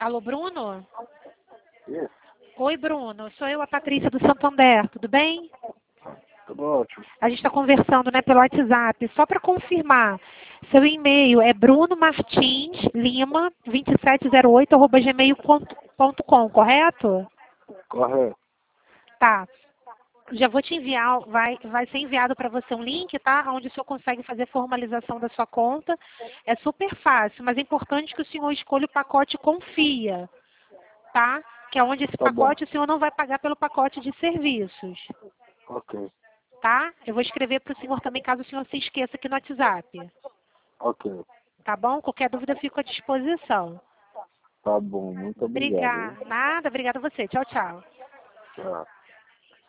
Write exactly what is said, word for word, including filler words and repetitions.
Alô, Bruno? Isso, Oi, Bruno. Sou eu, a Patrícia do Santander. Tudo bem? tudo ótimo. A gente está conversando, né, pelo WhatsApp. Só para confirmar, seu e-mail é brunomartinslima dois sete zero oito arroba gmail ponto com, correto? Correto. Tá. Já vou te enviar, vai, vai ser enviado para você um link, tá? Onde o senhor consegue fazer formalização da sua conta. É super fácil, mas é importante que o senhor escolha o pacote Confia, tá? Que é onde esse Tá bom. pacote o senhor não vai pagar pelo pacote de serviços, Ok. tá? Eu vou escrever para o senhor também, caso o senhor se esqueça aqui no WhatsApp, Ok. tá bom? Qualquer dúvida eu fico à disposição. Tá bom. Muito obrigado. Obrigada. Nada, obrigada a você. Tchau, tchau. Tchau.